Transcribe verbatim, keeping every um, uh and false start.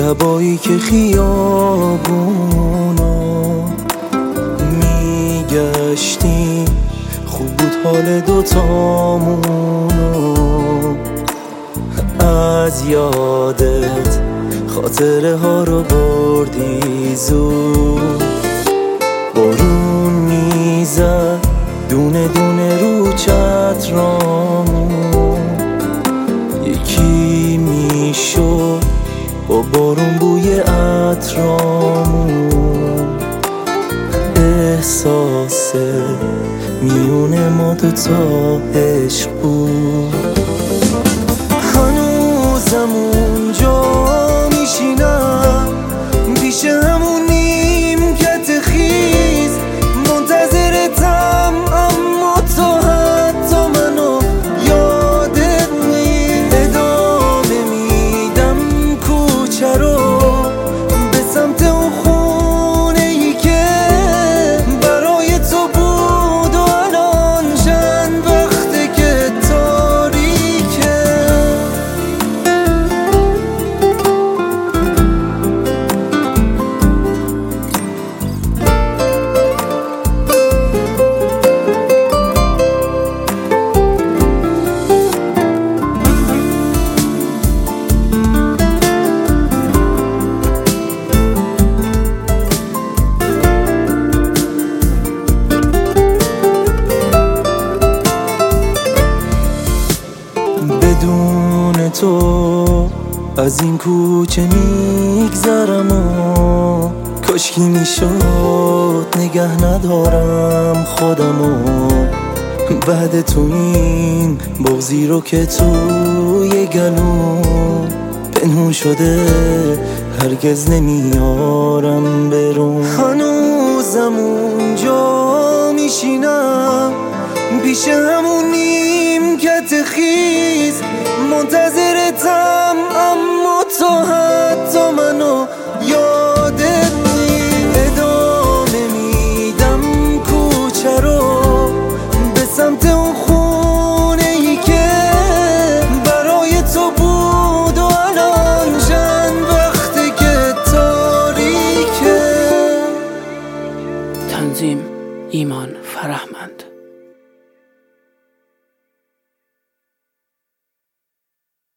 شبایی که خیابونا میگشتیم، خوب بود حال دوتامونو. از یادت خاطره ها رو بردی زود، بارون میزد دونه دونه رو چترامون، یکی میشد با بارون بوی عطرامون. احساس میونه ما دوتا عشق بود. هنوزم اونجا میشینم پیش همون نیمکت خیز، منتظرتم اما تو حتی منو یادت نیست. ادامه میدم کوچه رو به سمت اون خونه ای که برای تو بود و الان چند وقته که تاریکه. بدون تو از این کوچه میگذرم و کاشکی میشد نگه ندارم خودمو. بعد تو این بغضی رو که توی گلوم پنهون شده هرگز نمیارم برون. هنوزم اونجا میشینم پیش همون نیمکت خیز، منتظرتم اما تو حتی منو یادت نیست. ادامه میدم کوچه رو به سمت اون خونه ای که برای تو بود و الان چند وقته که تاریکه. تنظیم ایمان فرهمند.